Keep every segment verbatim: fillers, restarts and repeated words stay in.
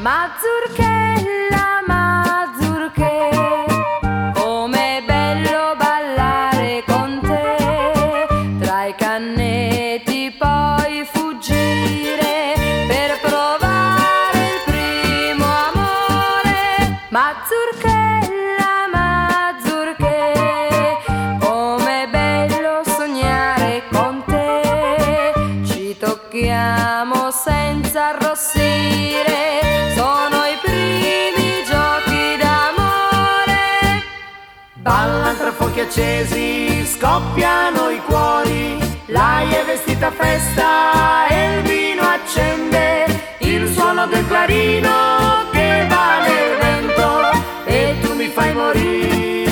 Mazurchella, mazurché, com'è bello ballare con te, tra i canneti poi fuggire per provare il primo amore. Mazurchella, mazurché, com'è bello sognare con te, ci tocchiamo senza arrossire. Sono i primi giochi d'amore. Ballan tra fuochi accesi, scoppiano i cuori, lei è vestita a festa e il vino accende, il suono del clarino che va nel vento e tu mi fai morire.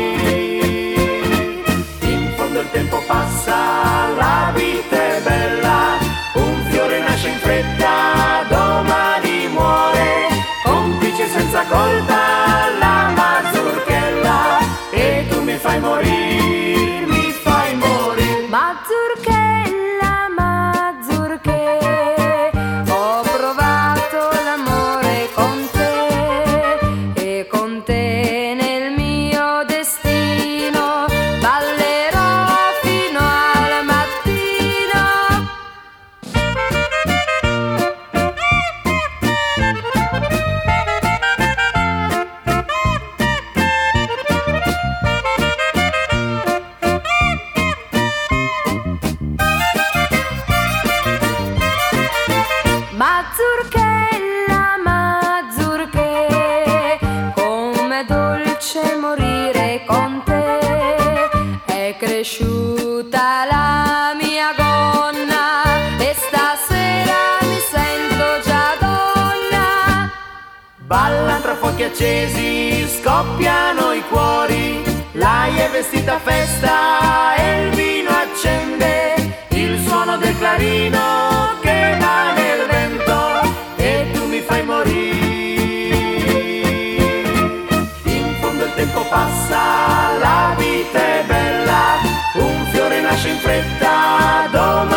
In fondo il tempo passa, la vita è bella, un fiore nasce in fretta, domani muore, complice senza colpa la mazurchella e tu mi fai morire, mi fai morire. Mazurchella, mazurché, ho provato l'amore con te e con te nel mio destino ballerò fino al mattino. Mazurchella, mazurché, com'è dolce morire con te, è cresciuta la mia gonna e stasera mi sento già donna. Ballan tra fuochi accesi, scoppiano i cuori, lei è vestita a festa e il vino accende, il suono del clarino che va nel vento e tu mi fai morire. In fondo il tempo passa, la vita è bella, un fiore nasce in fretta, domani